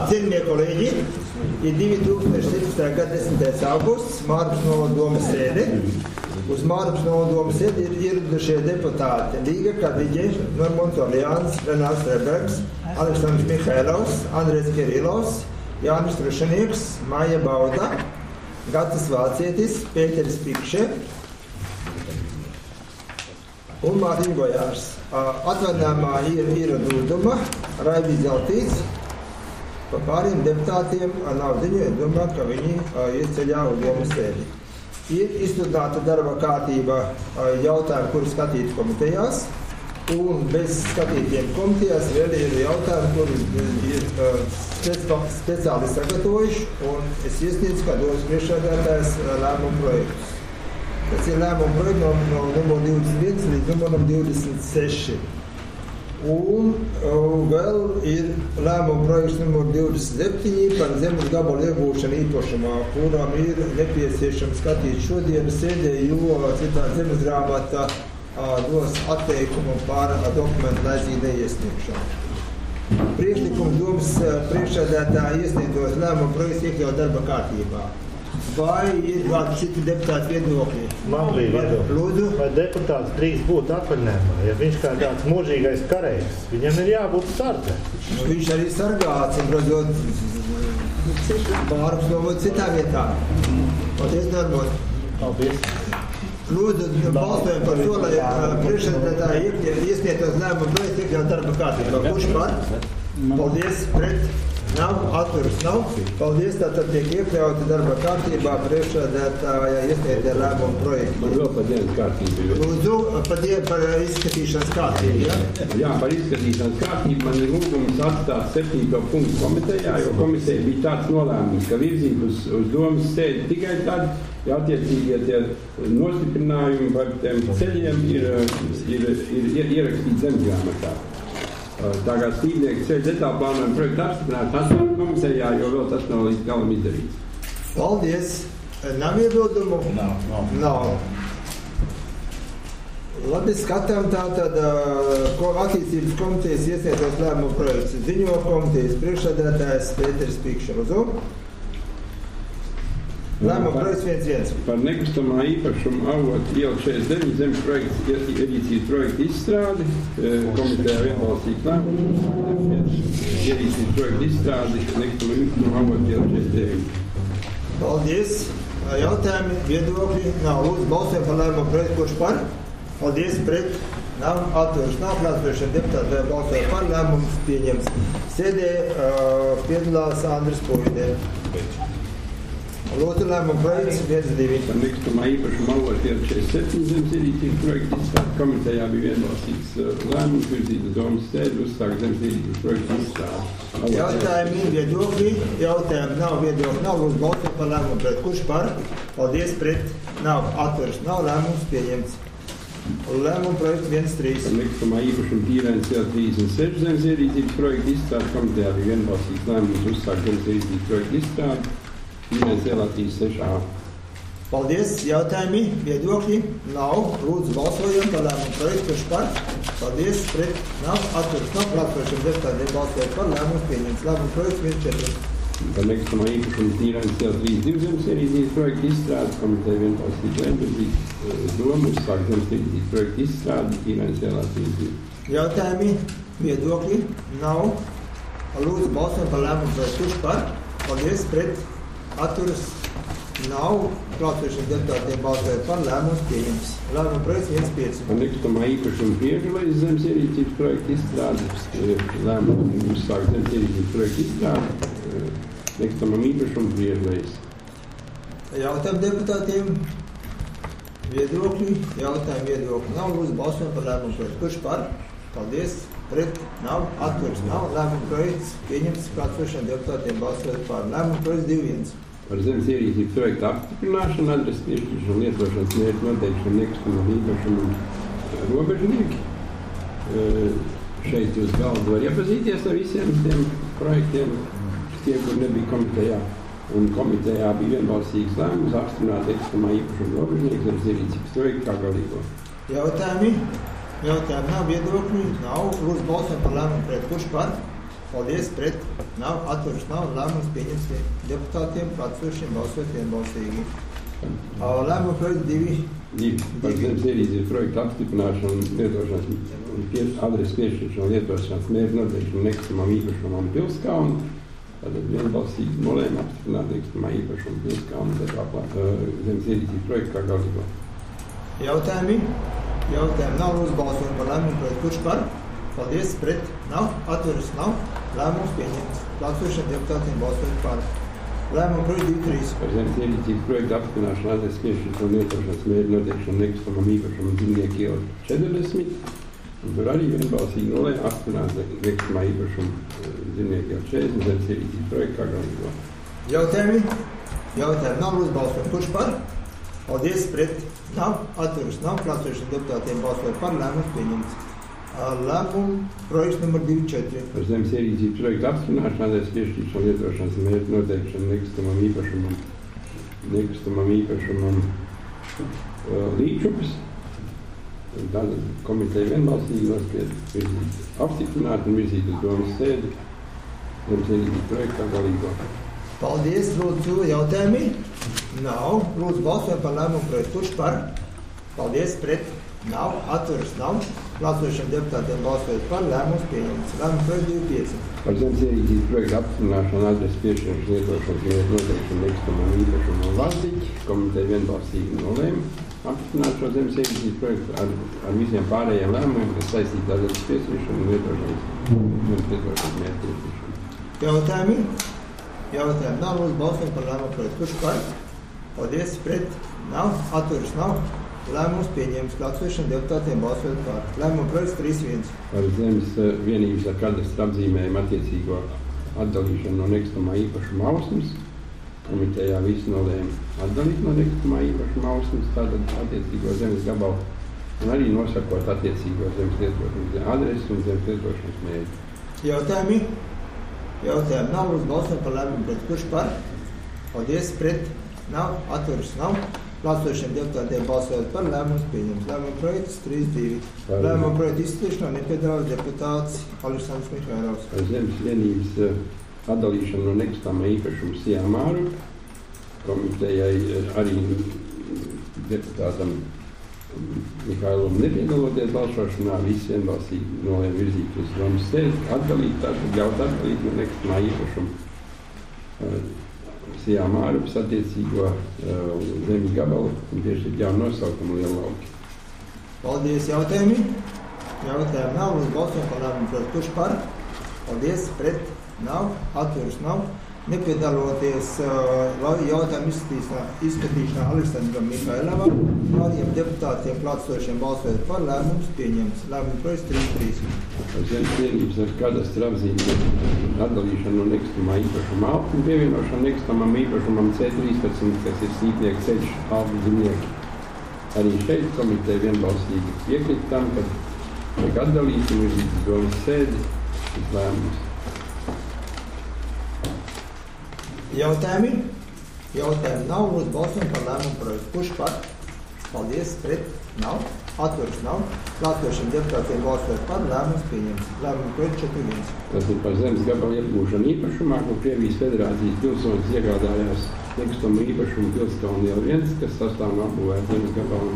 Cienījamie kolēģi, ir 2017. gada 10. augusts, Mārupes novada domes sēde. Uz Mārupes novada domes sēdi ir ieradušie deputāti Līga Kadiģe, Normons Orleāns, Renāls Rebergs, Aleksandrs Mihailovs, Andrejs Kirilovs, Jānis Trušanieks, Maija Bauda, Gatis Vācietis, Pēteris Pikše un Mārtiņš Gojārs. Atvaļinājumā ir Dūduma, Raibis Zeltīts. Par pāriem deputātiem nav ziņu, es domāju, ka viņi ir ceļā uz domas sēdi. Ir izsludināta darba kārtība jautājumi, kuri skatīti komitejās, un bez skatītiem komitejās vēl ir jautājumi, kuri ir speciāli sagatavojuši, un es iesniedzu, kā domas priekšsēdētājs lēmumu projektus. Tas ir lēmumu projekts no numur 21 līdz numuram 26. Un vēl ir lēmumu projekts numur 27 par zemes gabalu iegūšanu īpašumā, kuram ir nepieciešams skatīt šodienas sēdē, jo citā zemes grāmata dos atteikumu par dokumentu laicīgu neiesniegšanu. Priekšlikums domas priekšsēdētāja iesniegtos lēmumu projekts iekļaut darba kārtībā. Vai ir kādi citi deputāti viedokļi? Man bija viedokļi. Lūdzu. Vai deputāts drīz būt atvaļinājumā? Ja viņš kā tāds mūžīgais karējs, viņam ir jābūt sardzē. Viņš arī sargā, cimprozot, Mārupes novada citā vietā. Paldies, Normons. Paldies. Lūdzu, balsojam par to, lai priekšsēdētāji iesniegtos lēmumu projektu iekļaut darba kārtībā. Kurš par? Paldies, pret? Nav, atturas nav. Paldies, tātad tiek iekļauti darba kārtībā priekšsēdētāja iesniegtie lēmumu projekti. Man vēl par dienas kārtību. Lūdzu, par izskatīšanas kārtību, ja? Jā, par izskatīšanas kārtību man ir lūgums atstāt 7. punktu komitejā, jo komiteja bija tāds nolēmums, ka virzīt uz domas sēdi tikai tad, ja attiecīgie tie nostiprinājumi par tiem ceļiem ir ierakstīti zemesgrāmatā. Tā kā stīvnieki ceļu detālu plānojumu projektu apstiprināts atstāt komisijā, jo vēl tas nav līdz galam izdarīts. Paldies. Nav iebildumu? Nav. Labi, skatām tātad attīstības komitejas iesniegtos lēmumu projekts. Ziņo komitejas priekšsēdētājs Pēteris Pikše. Lēmumu projekts 1.1. Par nekustamā īpašuma avotu iela 49 zemes projekts ierīcības projektu izstrādi. Komitejā vienbalsīgs lēmums. Ierīcības projektu izstrādi nekustamā īpašuma avotu iela 49. Paldies. Jautājumi, viedokļi nav. Lūdzu, balsojam par lēmumu projektu. Kurš par? Paldies, pret? Nav, atturas nav. Klātsošana deputāti vai balsoja par, lēmums pieņems. Sēdē piedalās Andris Puidē. Lūdzu, lēmumu projekts 1.2. Par nekustamā īpašuma avotu iela 47 zemes ierīcības projektu izstrādi. Komitejā bija vienbalsīgs lēmums virzīt uz domas sēdi, uzsākt zemes ierīcības projektu izstrādi. Jautājumi, viedokļi. Jautājumi nav, viedokļi nav. Lūdzu, balsot par lēmumu projektu. Kurš par? Paldies, pret? Nav, atturas nav. Lēmums pieņemts. Lēmumu projekts 1.3. Par nekustamā īpašuma tīrēns iela 36 zemes ierīcības projektu izstrādi. Komitejā bija vienbalsīgs lēmums uzsākt zemes ierīcības projektu izstrādi. Tīrēns ielā 36A. Paldies. Jautājumi, viedokļi nav. Lūdzu, balsojam par lēmumu projektu. Kurš par? Paldies, pret? Nav, atturas nav. Klātsošana deputāti balsoja par, lēmums pieņemts. Lēmumu projekts 1.4. Par nekustamā īpašuma tīrēns iela 32 zemes ierīcības projektu izstrādi. Komiteja vienbalsīgs lēmums doma uzsākt zemes ierīcības projektu izstrādi. Tīrēns ielā 32. Jautājumi, viedokļi nav. Lūdzu, balsojam par lēmumu projektu. Kurš par? Paldies, pret? Atturas nav. Klātsošana deputātiem balsoja par, lēmums pieņems. Lēmumu projekts 1.5. Par nekustamā īpašuma Priežulais zemes ierīcības projektu izstrādi. Lēmumu uzsākt zemes ierīcības projektu izstrādi. Nekustamam īpašumu Priežulais. Jautājumi deputātiem. Viedokļi. Jautājumi, viedokļi nav. Lūdzu, balsojam par lēmumu projektu. Kurš par? Paldies. Pret? Nav. Atturas nav. Lēmumu projekts pieņemts. Klātsošana deputātiem balsoja par. Lēmumu projekts 2.1. Par zemes ierīcības projektu apstiprināšanu, adreses piešķiršanu, lietošanas mērķu noteikšanu nekustamam īpašumam robežnieki. Šeit jūs galdu var iepazīties ar visiem tiem projektiem, tie, kur nebija komitejā. Un komitejā bija vienbalsīgs lēmums apstiprināt nekustamā īpašuma robežnieku zemes ierīcības projektu kā galīgo. Jautājumi? Jautājumi nav, viedokļi nav. Lūdzu, balsojam par lēmumu pret. Kurš par? Paldies, pret. Nav, atturas nav. Lēmums pieņems deputātiem, klātesošiem balsot vienbalsīgi. Lēmuma projekts 2. Par zemes ierīces projektu apstiprināšanu un lietošanas adreses piešķiršanu lietošanas mērķu noteikšanu nekustamām īpašumam Pilskaunu. Tātad vienbalsīgi nolēma apstiprināt nekustamā īpašuma Pilskaunu zemes ierīces projektu kā galīgo. Jautājumi? Jautājumi nav. Lūdzu balsojumu par lēmumu projektu. Kurš par? Paldies, pret. Nav, atturas nav. Lēmums pieņemts. Klātesošiem deputātiem balsot par. Lēmumu projektu 2.3. Par zemes ierīces projektu apstiprināšanu adreses piešķiršanu un lietošanas mērķu noteikšanu nekustamam īpašumam Dzīvnieku iela 40. Un tur arī vienbalsīgi nolēma apstiprināt nekustamā īpašuma Dzīvnieku iela 40 zemes ierīces projektu kā galīgo. Jautājumi? Jautājumi nav. Lūdzu balsojumu. Kurš par? Paldies, pret. Nav, atturas nav. Klātesošiem deputātiem balsot par. Lēmums pieņemts. Lēmumu projekts numur 2.4. Par zemes ierīces projektu apstiprināšanu adreses piešķiršanu lietošanas mērķu noteikšanu nekustamam īpašumam Līčupis. Tātad komiteja vienbalsīgi nosprieda apstiprināt un virzīt uz domas sēdi zemes ierīces projektu kā galīgo. Paldies, lūdzu, jautājumi? Nav. Lūdzu balsojam par lēmumu projektu. Kurš par? Paldies, pret. Nav, atturas nav. Klātesošiem deputātiem balsojot par. Lēmums pieņemts. Lēmumu projektu 2.5. Par zemes ierīces projektu apstiprināšanu adreses piešķiršanas lietošanas mērķu noteikšanu nekustamam īpašumam Laziķi. Komiteja vienbalsīgi nolēma apstiprināt šo zemes ierīces projektu ar visiem pārējiem lēmumiem, kas saistīti adreses piešķiršanu un lietošanas mērķu. Jautājumi? Jautājumi nav. Lūdzu balsojam par lēmumu projektu. Kurš par? Paldies, pret. Nav, atturas nav. Lēmums pieņēmis. Klātesošiem deputātiem balsojot par. Lēmuma projekts 3.1. Par zemes vienības ar kadastra apzīmējumu attiecīgo atdalīšanu no nekustamā īpašuma Ausmas. Komitejā visi nolēma atdalīt no nekustamā īpašuma Ausmas, tātad attiecīgo zemes gabalu un arī nosakot attiecīgo zemes lietošanas adresi un zemes lietošanas mērķi. Jautājumi? Jautājumi nav. Lūdzu balsojam par lēmumu projektu. Kurš par? Paldies, pret. Nav, atturas nav. Klātesošiem deputātiem balsojot par. Lēmums pieņemts. Lēmuma projekts 3.2. Lēmuma projektu izskatīšanā nepiedalās deputāts Aleksandrs Mihailovs. Par zemes vienības atdalīšanu no nekustamā īpašuma Sijāmāru. Komitejai arī deputātam Mihailovam nepiedaloties balsošanā, visi vienbalsīgi nolēma virzīt uz domas sēdi, atdalīt, tātad ļaut atdalīt no nekustamā īpašuma Sijāmārupas attiecīgo zemi gabalu un tieši jaunu nosaukumu Lielauki. Paldies, jautājumi? Jautājumi nav. Lūdzu balsojam par lēmumu projektu. Kurš par? Paldies, pret. Nav, atturas nav. Nepiedaloties jautājumu izskatīšanā Aleksandram Mihailovam, pāriem deputātiem klātesošiem balsojot par. Lēmums pieņemts. Lēmuma projekts 3.3. Par zemes vienības ar kadastra apzīmējumu atdalīšanu no nekustamā īpašuma Alpu un pievienošanu nekustamam īpašumam C13, kas ir Sītnieku ceļš Alpu Zimnieki. Arī šeit komiteja vienbalsīgi piekrīt tam, ka tiek atdalīts un virzīt uz domas sēdi šis lēmums. Jautājumi? Jautājumi nav. Lūdzu balsojam par lēmumu projektu. Kurš par? Paldies, pret. Nav, atturas nav. Klātesošiem deputātiem balsojot par. Lēmums pieņemts. Lēmuma projekts 4.1. Tas ir par zemes gabalu iegūšanu īpašumā, ko Krievijas Federācijas pilsonis iegādājās nekustamo īpašumu Pilskaunu iela 1, kas sastāv no apbūvēta zemes gabalu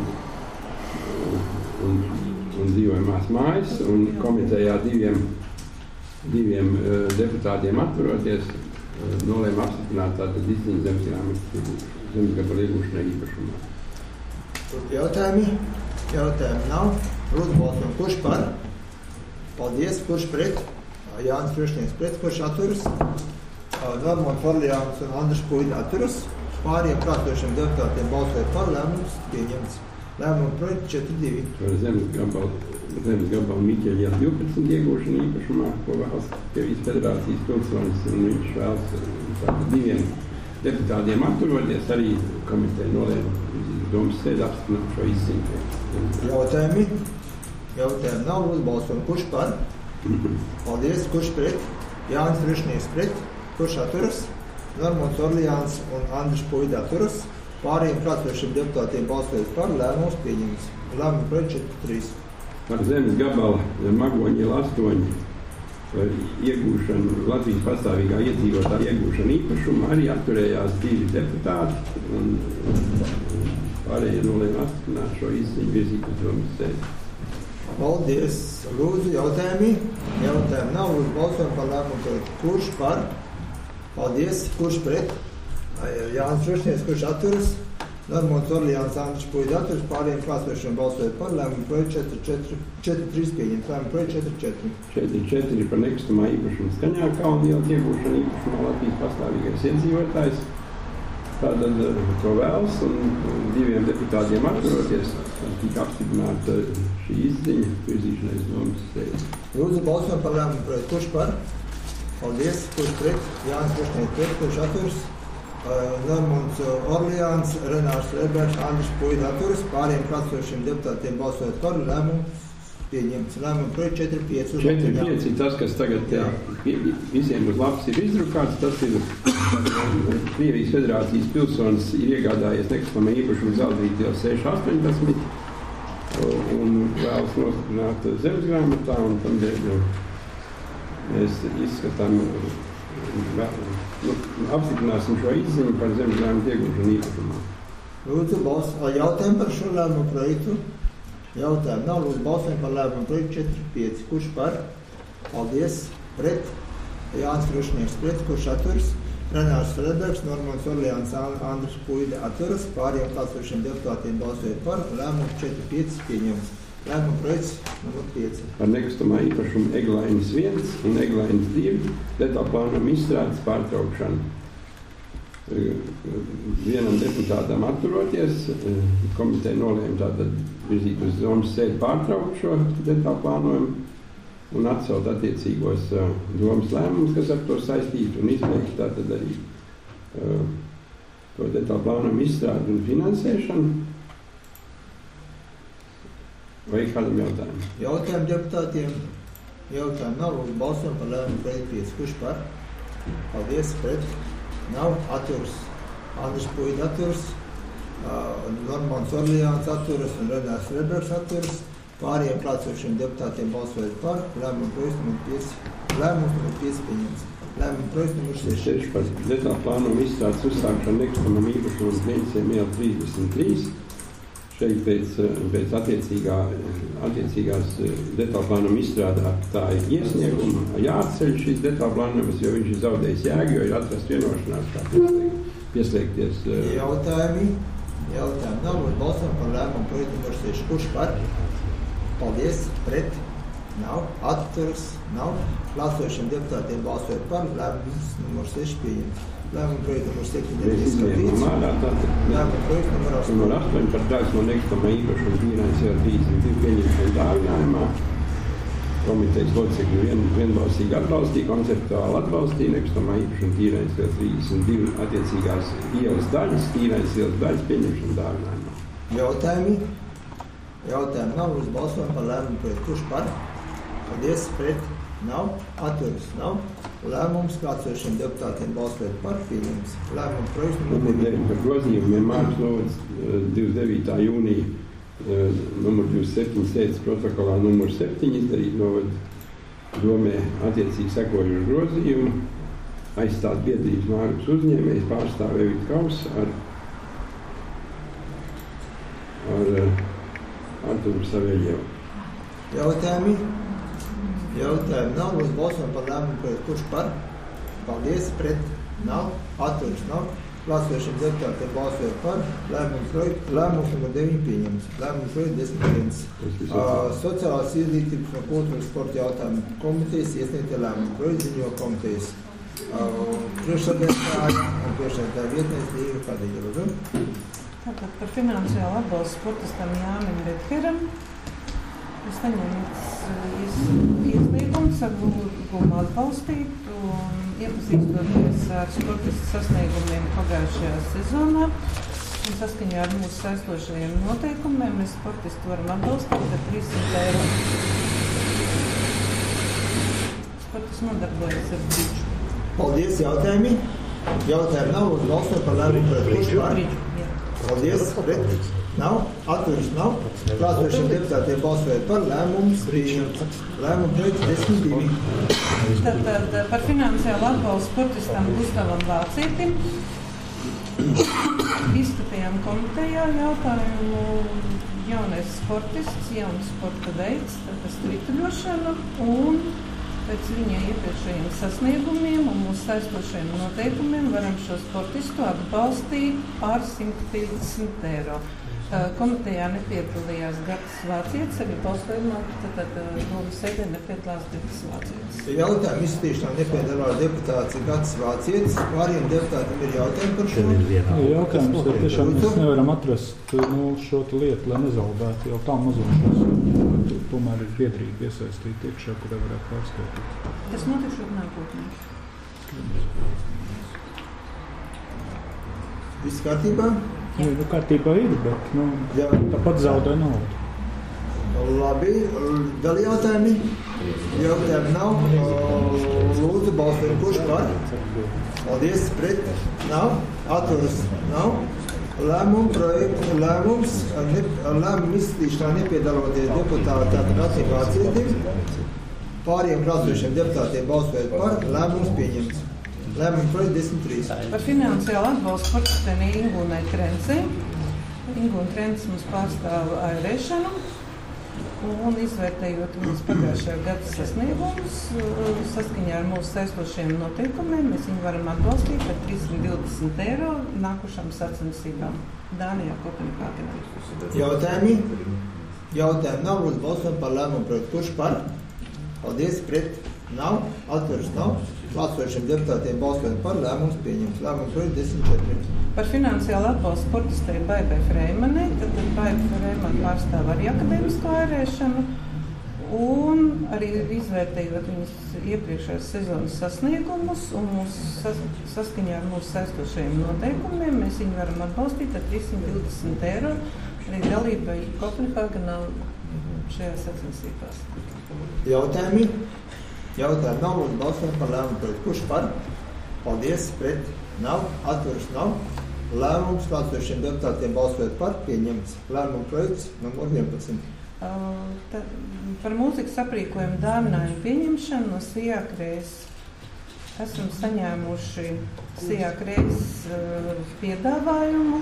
un dzīvojamās mājas. Un komitejā diviem deputātiem atturoties nolēma apstiprināt tātad izziņu zemes gabalu iegūšanai īpašumā. Jautājumi? Jautājumi nav. Lūdzu balsojam. Kurš par? Paldies. Kurš pret? Jānis Priekšnieks pret. Kurš atturas? Normons Orleāns un Andris Puida atturas. Pāriem klātesošiem deputātiem balsojot par. Lēmums pieņemts. Lēmuma projekts 4.2. Par zemes gabalu Miķeļa iela 12 iegūšanu īpašumā, ko vēlas Krievijas Federācijas pilsonis, un viņš vēlas diviem deputātiem atturoties, arī komiteja nolēma domas sēdi apstiprināt šo izziņu. Jautājumi? Jautājumi nav. Lūdzu balsojam. Kurš par? Paldies. Kurš pret? Jānis Priekšnieks pret. Kurš atturas? Normons Orleāns un Andris Puida atturas. Pārējiem klātesošiem deputātiem balsojot par. Lēmums pieņemts. Lēmuma projekts 4.3. Par zemes gabalu Magoņa iela 8 iegūšanu, Latvijas pastāvīgā iedzīvotāja iegūšanu īpašumu, arī atturējās 2 deputāti un pārējie nolēma apstiprināt šo izziņu virzīt uz domas sēdi. Paldies. Lūdzu, jautājumi? Jautājumi nav. Lūdzu, balsojam par lēmumu projektu. Kurš par? Paldies. Kurš pret? Jānis Rušnieks, kurš atturas? Normons Orlijāns, Andriš Puida atturas. Pārējiem klāsošiem balsojot par lēmumu projektu 4-3 pieņemt. Lēmumu projektu 4-4. 4 par nekustamā īpašuma Skaņā kalna iela iegūšanu īpašumā Latvijas pastāvīgais iedzīvotājs. Tātad to vēlas un 2 deputātiem atturoties, tika apstiprināta šī izziņa virzīšanai uz domas sēdi. Lūdzu, balsojam par lēmumu projektu. Kurš par? Paldies. Kurš pret? Jānis Rušnieks pret. Kurš atturas? Normons Orlijāns, Renārs Rebergs, Andriš Puida atturas. Pārējiem klātsošiem deputātiem balsojot par lēmumu pieņemts. Lēmumu projektu 4-5. 4-5 ir tas, kas tagad visiem uz lapas ir izdrukāts. Tas ir Krievijas Federācijas pilsonis ir iegādājies nekustamā īpašuma Zeltīt iela 6-18 un vēlas nostiprināt zemesgrāmatā, un tam dēļ mēs izskatām, apstiprināsim šo izziņu par zemesgrāmatu iegūšanu īpašumā. Lūdzu, jautājumu par šo lēmumu projektu. Jautājumu nav. Lūdzu, balsojam par lēmumu projektu 4-5. Kurš par? Paldies. Pret? Jānis Rušnieks pret. Kurš atturas? Renārs Rebergs, Normons Orlijāns, Andriš Puida atturas. Pārējiem klātsošiem deputātiem balsojot par lēmumu 4-5 pieņemts. Lēmumu projekts numur 5. Par nekustamā īpašumu Eglainis 1 un Eglainis 2 detālplānuma izstrādes pārtraukšanu. Vienam deputātam atturoties, komiteja nolēma tātad virzīt uz domas sēdi pārtraukt šo detālplānojumu un atcelt attiecīgos domas lēmumus, kas ar to saistītu, un izbeigt tātad arī to detālplānojumu izstrādi un finansēšanu. Vai kādam jautājumu? Jautājumu deputātiem. Jautājumu nav. Lūdzu, balsojam par lēmumu projektu 5. Kurš par? Paldies. Pret? Nav. Atturas. Andriš Puida atturas. Normons Orlijāns atturas un Renārs Rebergs atturas. Pārējiem klātsošiem deputātiem balsojot par lēmumu projektu numur 5. Lēmums numur 5 pieņemts. Lēmumu projektu numur 6. Par detālplānojumu izstrādes uzsākšanu nekustamam īpašumam Kneņciem iela 33. Šeit pēc attiecīgās detālplānuma izstrādātāja iesnieguma jāatceļ šis detālplānojums, jo viņš ir zaudējis jēgu, jo ir atrast vienošanās, kā pieslēgties. Jautājumi nav. Balsojam par lēmumu projektu numur 6. Kurš par? Paldies. Pret? Nav. Atturas? Nav. Klātsošiem deputātiem balsojot par lēmums numur 6 pieņemts. Lēmumu projektu numur 7 izskatīts. Lēmumu projektu numur 8. Numur 8 par daļas no nekustamā īpašuma Dīnais iela 32 pieņemšanu dāvinājumā. Komitejas locekļi vienbalsīgi atbalstīja, konceptuāli atbalstīja nekustamā īpašuma Dīnais iela 32 attiecīgās ielas daļas, Dīnais ielas daļas pieņemšanu dāvinājumā. Jautājumi nav. Uz balsojumu par lēmumu projektu. Kurš par? Paldies. Pret? Nav. Atturas? Nav. Lēmums klātsošiem deputātiem balsojot par pieņemts. Lēmumu projekts numur 9 par grozījumiem Mārkas novads 29. jūnija numur 27 sēdes protokolā numur 7 izdarīt novada domē attiecīgi sekojuši grozījumu, aizstāt biedrības Mārkas uzņēmējs pārstāv Evita Kaus ar Arturu Saveļevu. Jautājumi nav. Lūdzu, balsojam par lēmumu projektu. Kurš par? Paldies. Pret? Nav. Atturas? Nav. Klātsošiem deputātiem balsojot par lēmums numur 9 pieņemts. Lēmums projektu 10. Sociālās izglītības un kultūras sporta jautājumu komitejas iesniegtie lēmumu projektu ziņo komitejas priekšsēdētāja un priekšsēdētāja vietniece Līga Kadīga. Tātad par finansiālu atbalstu sportistam Jānim Redkeram. Es saņēmu iesniegumus ar lūgumu atbalstīt un iepazīstoties ar sportistu sasniegumiem pagājušajā sezonā. Un saskaņā ar mūsu saistošajiem noteikumiem mēs sportistu varam atbalstīt ar 300 eiro. Sportists nodarbojas ar brīdžu. Paldies. Jautājumi nav. Uz balsojumu par lēmumu projektu. Kurš par? Paldies, pret. Nav. Atturas nav. Klātesošiem deputātiem balsojot par lēmumus pieņemts. Lēmumu projekts 10.2. Tātad par finansiālu atbalstu sportistam Gustavam Vācietim izskatījām komitejā jautājumu jaunais sportists, jauns sporta veids, tas rituļošana, un pēc viņa iepriekšējiem sasniegumiem un mūsu saistošajiem noteikumiem varam šo sportistu atbalstīt ar 150 eiro. Komitejā nepiedalījās Gatis Vācietis, arī balsojumā, tad domas sēdē nepiedalās Gatis Vācietis. Jautājumu izskatīšanā nepiedalās deputāts Gatis Vācietis. Pāriem deputātiem ir jautājumi par šo? Jautājums ir tiešām, mēs nevaram atrast šo lietu, lai nezaudētu jau tā mazošos. Tomēr ir biedrīgi iesaistīti iekšā, kurai varētu pārskatīt. Tas notikšot nākotnē. Viss kārtībā? Kārtībā ir, bet tāpat zaudē naudu. Labi, vēl jautājumi? Jautājumi nav. Lūdzu, balsojam, kurš par? Paldies, pret? Nav. Atturas? Nav. Lēmumu izskatīšanā nepiedaloties deputāti Gatim Vācietim. Pāriem klātesošiem deputātiem balsojot par, lēmums pieņemts. Lēmumu projekts 10.3. Par finansiālu atbalstu sportistēm Ingūnai Trencei. Ingūna Trences mums pārstāv airēšanu. Un izvērtējot viņas pagājušajā gada sasniegumus, saskaņā ar mūsu saistošiem noteikumiem, mēs viņu varam atbalstīt par 320 eiro nākušām sacensībām Dānijā, Kopenhāgenā. Jautājumi? Jautājumi nav, lūdzu balsojam par lēmumu projektu. Kurš par? Paldies, pret? Nav. Atturas nav. Klātesošiem deputātiem balsojot par, lēmums pieņemts. Lēmumu projektu 10.4. Par finansiālu atbalstu sportistei Baibai Freimanei, tad Baiba Freimana pārstāv arī akadēmisko airēšanu, un arī izvērtējot viņas iepriekšējās sezonas sasniegumus, un saskaņā ar mūsu saistošajiem noteikumiem, mēs viņu varam atbalstīt ar 320 eiro arī dalībai Kopenhāgenā šajās sacensībās. Jautājumi? Jautājumi nav, lūdzu balsojam par lēmumu projektu. Kurš par? Paldies, pret? Nav. Atturas nav. Lēmums klātesošiem deputātiem balsojot par pieņemts. Lēmumu projekts numur 11. Par mūzikas aprīkojumu dāvinājumu pieņemšanu no Sijāk Reizes. Esam saņēmuši Sijāk Reizes piedāvājumu,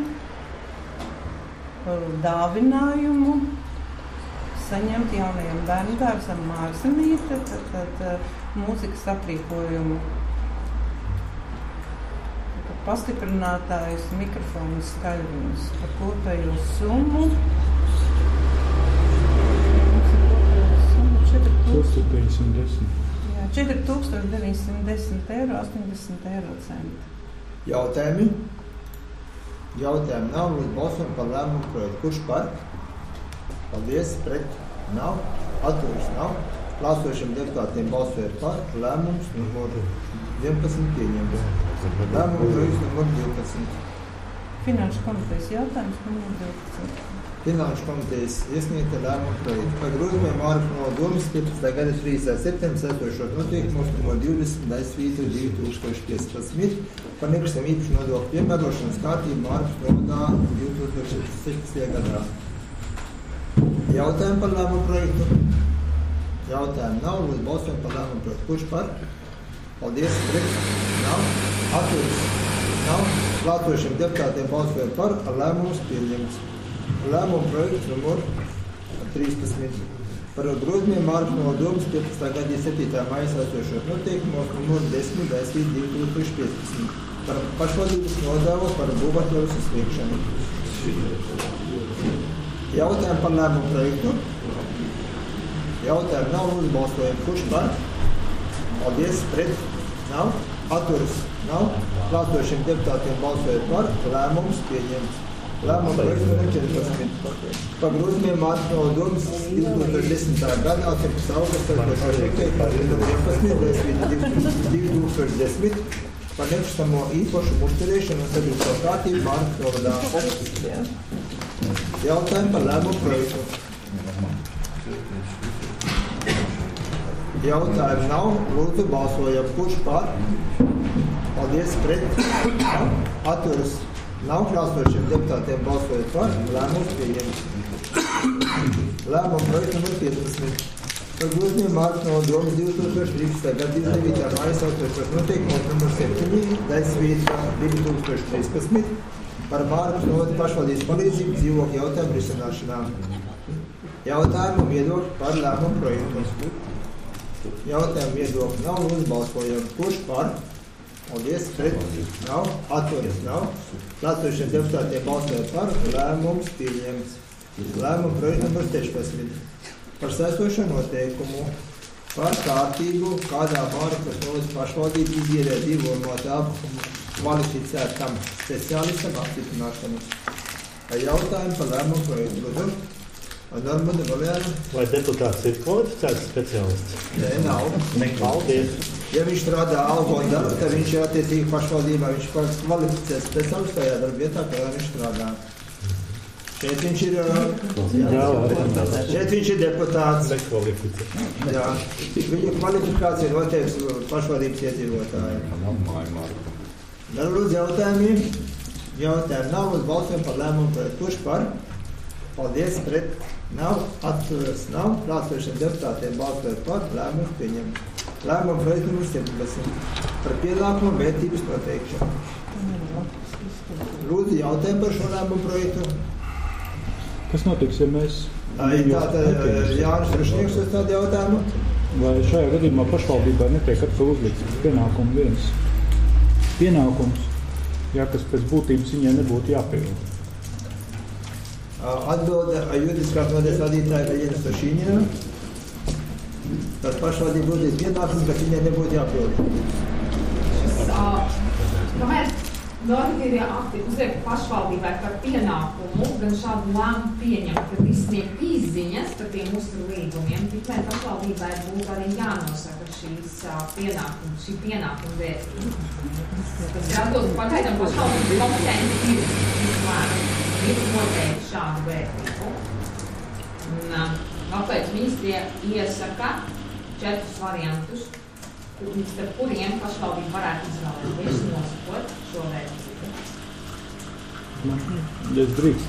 dāvinājumu saņemt jaunajam bērnu dārzam Mārzenīte, tad mūzikas aprīkojumu pastiprinātājus, mikrofonus, skaļrumus par kopējo summu. 4,910 eiro, 80 eiro centi. Jautājumi? Jautājumi nav, lūdzu balsojam par lēmumu projektu. Kurš par? Paldies, pret? Nav. Atturas nav. Klātesošiem deputātiem balsojot par, lēmums numur 11 pieņemts. Lēmumu projekts numur 12. Finanšu komitejas jautājums numur 12. Finanšu komitejas iesniegta lēmumu projektu par grozījumiem ārpus no domas 15. gada 3. septembris saistošos noteikumus numur 20/2015 par nekustamā īpašuma nodokļu piemērošanas kārtību ārpus nodā 2016. gadā. Jautājumi par lēmumu projektu? Jautājumu nav, lūdzu balsojam par lēmumu projektu. Kurš par? Paldies, pret? Nav. Atturas? Nav. Klātesošiem deputātiem balsojot par, lēmums pieņemts. Lēmumu projekts numur 13. Par grozījumiem ārpus no domas 15. gada 7. maija saistošos noteikumos numur 10/2015 par pašvaldības nodevu par būvmateriālu izsniegšanu. Jautājumu par lēmumu projektu? Jautājumu nav, lūdzu balsojam. Kurš par? Paldies, pret? Nav. Atturas? Nav. Klātesošiem deputātiem balsojot par, lēmums pieņemts. Lēmumu projekts numur 14. Par grozījumiem ārpus no domas 2010. gada 18. augusta saistošos noteikumus 2010 par nekustamo īpašumu uzturēšanu un sabiedrisko kārtību ārpus novadā. Jautājumu par lēmumu projektu. Jautājumu nav, lūdzu balsojam. Kurš par? Paldies, pret? Atturas? Nav klāstošiem deputātiem balsojot par, lēmums pieņemts. Lēmumu projektu numur 15. Par grozījuma mārku no domas 2013. gada 29. māja saucošos noteikumos numur 7, daļsvītra 2013 par mārku no pašvaldības palīdzību dzīvokļu jautājumu risināšanā. Jautājumu viedokļu par lēmumu projektu. Jautājumu viedokļu nav, lūdzu balsojam. Kurš par? Paldies, pret? Nav. Atturas nav. Klātošiem deputātiem balsojot par, lēmums pieņemts. Lēmumu projektu numur 16. Par saistošo noteikumu par kārtību, kādā Mārakas novadas pašvaldība izierē dzīvojamo telpu kvalificētam speciālistam apstiprināšanu. Jautājumu par lēmumu projektu. Lūdzu. Normanda Valjāna. Vai deputāts ir kvalificēts speciālists? Nē, nav. Paldies. Ja viņš strādā algu un darbu, tad viņš ir attiecīgi pašvaldībā, viņš kvalificēts speciālists tajā darba vietā, kādā viņš strādā. Šeit viņš ir deputāts. Jā. Viņa kvalifikācija noteikts pašvaldības iedzīvotāji. Lūdzu jautājumi. Jautājumi nav, uz balsojumu par lēmumu pret. Kurš par? Paldies, pret. Nav. Atturas nav. Klātošiem deputātiem balsojot par, lēmumu pieņemt. Lēmumu projektu numur 17. Par pienākumu vērtības noteikšanu. Lūdzu jautājumu par šo lēmumu projektu. Kas notiks, ja mēs... Tātad Jānis Rušnieks uz tādu jautājumu. Vai šajā gadījumā pašvaldībā netiek atkal uzlikts pienākumu viens pienākums, ja kas pēc būtības viņai nebūtu jāpilda? Atbilde juridiskās nodaļas vadītāja Veļina Sošīņina. Tas pašvaldība būtu pienākums, bet viņai nebūtu jāpilda. Kamēr normatīvie akti uzliek pašvaldībai par pienākumu, gan šādu lēmumu pieņemt, kad izsniegt īsziņas par tiem uzturu līgumiem, tikmēr pašvaldībai būtu arī jānosaka šī pienākuma vērtība. Tas ir atbilst pagaidām pašvaldības kompetenci ir noteikti šādu vērtību. Labklājības ministrija iesaka 4 variantus, starp kuriem pašvaldība varētu izvēlēties nosakot šo vērtību. Es drīkst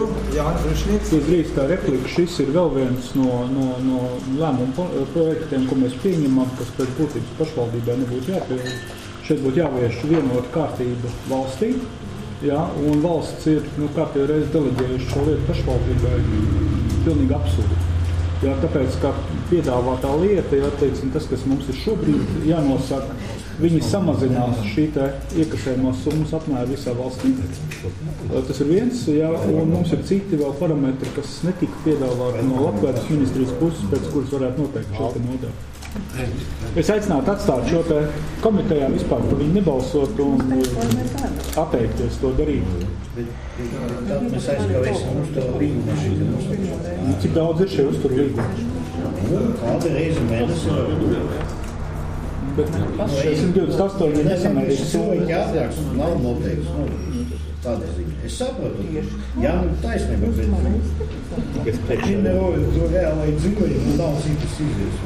kā replika, šis ir vēl viens no lēmumu projektiem, ko mēs pieņemam, kas pēc būtības pašvaldībai nebūtu jāpilda. Šeit būtu jāvieš vienota kārtība valstī, ja, un valsts ir kārtīgi reiz deleģējuši šo lietu pašvaldībai pilnīgi absurdi. Jā, tāpēc, ka piedāvātā lieta, ja, teiksim, tas, kas mums ir šobrīd jānosaka, viņi samazinās šī te iekasējumās summas apmēru visā valstī. Tas ir viens, jā, un mums ir citi vēl parametri, kas netika piedāvāti no Labklājības ministrijas puses, pēc kuras varētu noteikt šo te modeli. Es aicinātu atstāt šo te komitejā vispār, ka viņi nebalsot un atteikties to darīt. Tad mēs aizkavēsim uz to līgumu. Cik daudz ir šie uzturu līgumi? Kāda reize mēnesi? Bet 128 ir nesamērīgs. Cilvēki atrakst, nav noteikts. Tādā ziņā. Es saprotu. Jā, taisnība, bet viņi neroju to reālai dzīvoju, un nav citas izvies.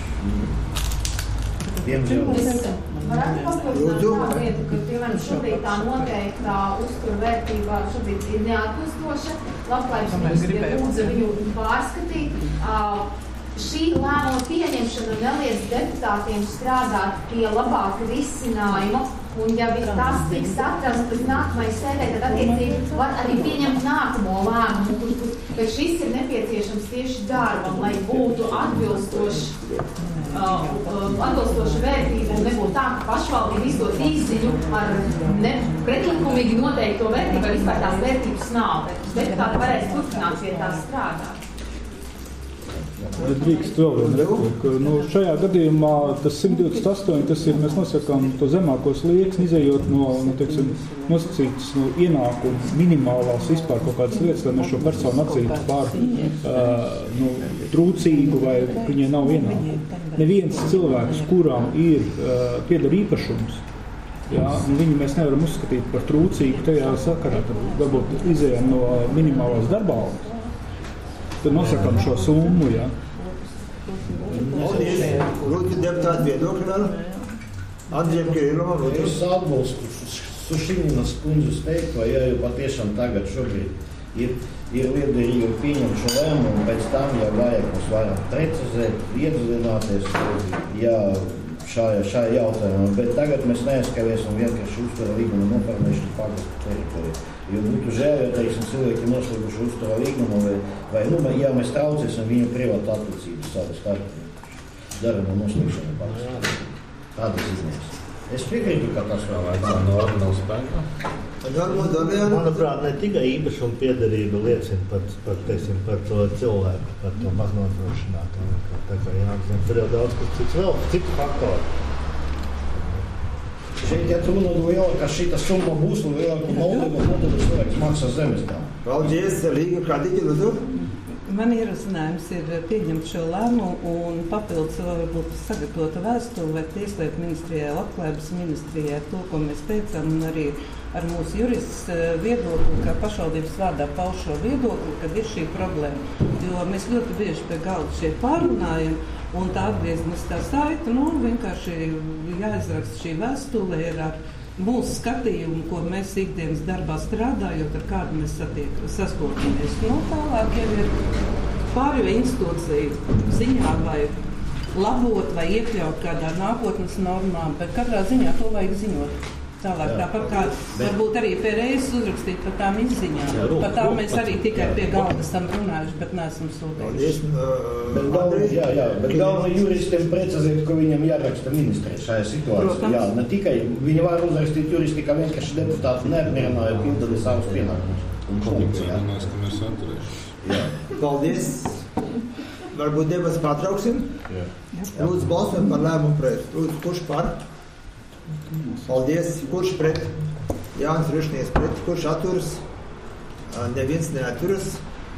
Varētu paskaidrot tādu lietu, ka, piemēram, šobrīd tā noteiktā uzturu vērtība šobrīd ir neatbilstoša. Labklājības ministrija lūdza viņu pārskatīt. Šī lēmuma pieņemšana neliedz deputātiem strādāt pie labāka risinājuma, un ja tas tiks atrasts pēc nākamai sēdē, tad attiecīgi var arī pieņemt nākamo lēmumu, bet šis ir nepieciešams tieši darbam, lai būtu atbilstoša vērtība un nebūtu tā, ka pašvaldība izdod īsziņu ar pretlikumīgi noteikto vērtību, vai vispār tās vērtības nav, bet deputāti varēs turpināt pie tās strādāt. Drīkst vēl viena replika. Šajā gadījumā tas 128, tas ir, mēs nosakām to zemāko slieksni, izējot no teiksim, nosacītas ienākumu minimālās vispār kaut kādas lietas, lai mēs šo personu atzītu par trūcīgu vai viņai nav ienākumu. Neviens cilvēks, kurām ir pieder īpašums, jā, viņu mēs nevaram uzskatīt par trūcīgu tajā sakarā, tad varbūt izējām no minimālās darba algas. Tad nosakām šo summu, jā. Lūdzu, deputāti viedokļi vēl. Andriem Kirilovam, lūdzu. Es atbalstu Sušininas kundzes teikto, ja jau patiešām tagad šobrīd ir liederīgi pieņemt šo lēmumu, pēc tam jau vajag mums vairāk precizēt, iedzināties, ja šajā jautājumā, bet tagad mēs neaizskavēsim vienkārši uztvara līguma noformēšanu pagastu teritoriju. Jo būtu žēl, ja, teiksim, cilvēki noslēguši uztvara līgumu, vai ja mēs traucēsim viņu privātu attiecības savas darama noslēgšanu pagastu. Tādas izmēs. Es piekrītu, ka tas vēl vajag norma nav spēkā. Manuprāt, ne tikai īpašuma piederība liecina par to cilvēku, par to maznodrošināto. Tā kā jāzina, tur jau daudz kas cits vēl, citu faktoru. Šeit iet runa vēl, ka šita summa būs un lielāku naudu cilvēks maksā zemes tā. Paldies, Līga, kā digi, lūdzu? Man ierosinājums ir pieņemt šo lēmumu un papildus varbūt sagatavota vēstuli vai Tieslietu ministrijai, Labklājības ministrijai to, ko mēs teicām, un arī ar mūsu jurists viedokli, kā pašvaldības vārdā pauž šo viedokli, kad ir šī problēma. Jo mēs ļoti bieži pie galda šeit pārunājam, un tā atgriezniskā saita, vienkārši jāizraksta šī vēstule ir ar mūsu skatījumu, ko mēs ikdienas darbā strādājot, ar kādu mēs sastopamies. Tālāk jau ir pārējo institūciju ziņā vai labot vai iekļaut kādā nākotnes normā, bet katrā ziņā to vajag ziņot. Tālāk, tāpat kā varbūt arī pēreiz uzrakstīt par tām izziņām. Par tām mēs arī tikai pie galda esam runājuši, bet neesam sūtījuši. Bet galvenā juristiem precizēt, ko viņam jāraksta ministrē šajā situācijā. Jā, ne tikai viņi var uzrakstīt juristi, ka vienkārši deputāti neapmierināja pildīt savus pienākumus. Un funkcionēs, ka mēs atturēsim. Paldies. Varbūt debats pārtrauksim? Jā. Lūdzu, balsojam par lēmumu projektu. Lūdzu, kurš par? Paldies. Kurš pret? Jānis Rušnieks pret. Kurš atturas? Neviens neatturas.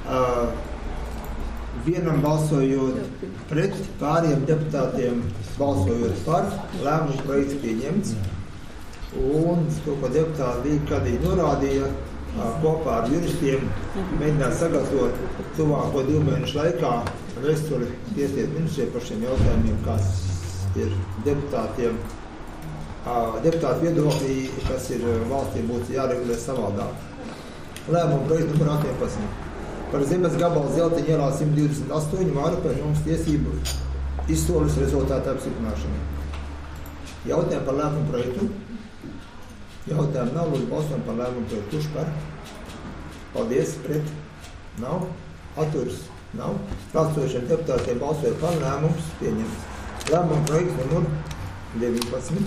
Vienam balsojot pret, pāriem deputātiem balsojot par, lēmumu projekts pieņemts. Un to, ko deputāti Līga norādīja, kopā ar juristiem mēģināt sagatavot tuvāko 2 mēnešu laikā vēstuli Tieslietu ministrijai par šiem jautājumiem, kas ir deputātiem. Deputātu viedoklī, kas ir valstī būtu jāregulē savādāk. Lēmumu projekts numur 18. Par zemes gabalu Zeltiņa ielā 128 Mārupe jums tiesību izsoles rezultātu apstiprināšanu. Jautājumi par lēmumu projektu? Jautājumu nav, lūdzu balsojam par lēmumu projektu. Kurš par? Paldies, pret? Nav. Atturas? Nav. Balsojušiem deputātiem balsoja par, lēmums pieņemts. Lēmumu projekts numur 19.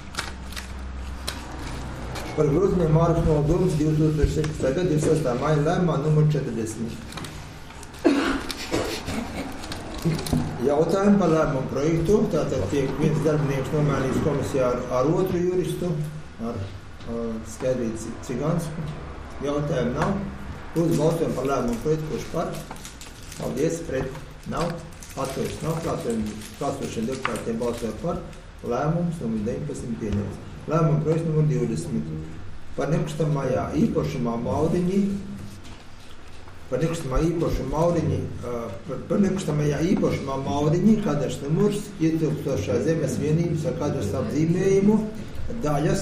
Par grozījumiem Mārupes nodomas 2016. gada 26. maija lēmumā numur 40. Jautājumi par lēmumu projektu. Tātad tiek viens darbinieks nomainīts komisijā ar otru juristu, ar Skaidrīti Cigansku. Jautājumu nav. Lūdzu balsojam par lēmumu projektu, kurš par. Paldies, pret. Nav. Atturas nav. Klāsošiem deputātiem balsoja par. Lēmums numur 19 pieņemts. Lēmuma projekts numur 20. Par nekustamajā īpašumā Mauriņi, kadastrs numurs, ietilpstošā zemes vienības ar kadastru apzīmējumu, daļas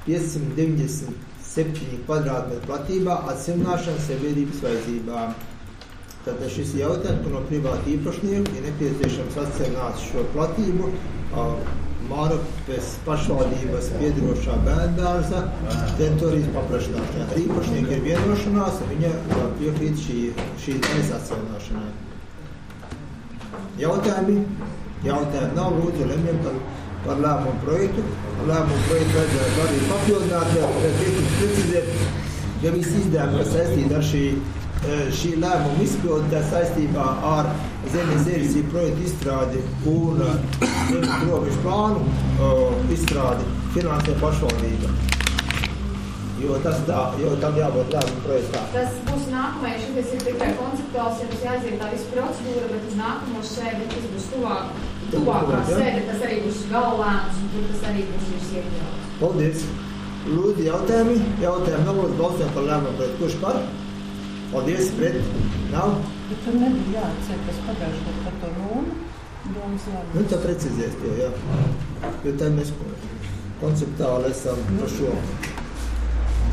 597 kvadrātmetru platībā atsevišķināšana sabiedrības vajadzībām. Tātad šis jautājums, ka no privāta īpašnieku ir nepieciešams atsevišķināt šo platību Mārupes pašvaldības piederošā bērndārza teritorijas paplašināšanā. Ar īpašnieku ir vienošanās, un viņa piekrīt šī daļas atsevišķināšanai. Jautājumi nav, lūdzu lemjam par lēmumu projektu. Lēmumu projektu vajadzētu arī papildināt, precizēt, ja visi izdevumi saistīti ar šī lēmuma izpildi saistībā ar zemes ierisību projektu izstrādi un zemes robežu plānu izstrādi finansē pašvaldība. Jo tam jābūt lēmuma projektā. Tas būs nākamais, šitas ir tikai konceptuāls, ja mums jāiziet tā visu procedūra, bet uz nākamo sēdi, tas būs tuvākā sēde, tas arī būs galvlēmums, un tur tas arī būs viss iekļauts. Paldies. Lūdzu, jautājumi nav, lūdzu balsojam par lēmumu projektu. Kurš par? Paldies, pret? Nav? Bet tur nebija jāatcer, kas pagājuši par to Roma domas lēmumu. Tā precizēs to, jā. Jo tā mēs konceptuāli esam par šo.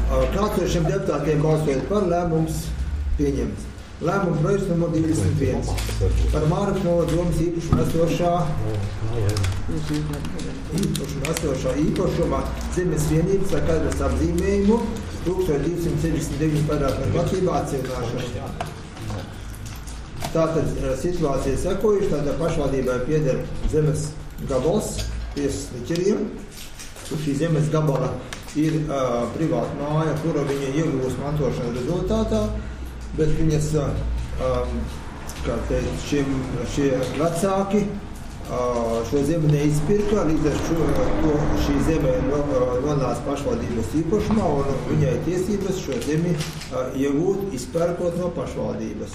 Klātošiem deputātiem balsojot par lēmums pieņemts. Lēmuma projekts numur 21 par Mārupes novada domas īpašuma esošā īpašuma zemes vienības ar kadras apzīmējumu 1269 kvadrātmetru platībā atsevišķināšanu. Tātad situācija sekojuši, tādā pašvaldībai pieder zemes gabals piesas Niķeriem. Šī zemes gabala ir privāta māja, kura viņa iegūs mantošanas rezultātā, bet viņas, kā teikt, šie vecāki šo zemi neizpirka, līdz ar šī zeme nonāca pašvaldības īpašumā, un viņai tiesības šo zemi iegūt, izpērkot no pašvaldības.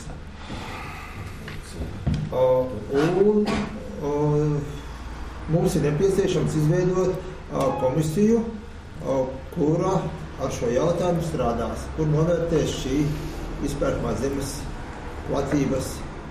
Mums ir nepieciešams izveidot komisiju, kura ar šo jautājumu strādās, kur novērtēs šī izpērkamā zemes platības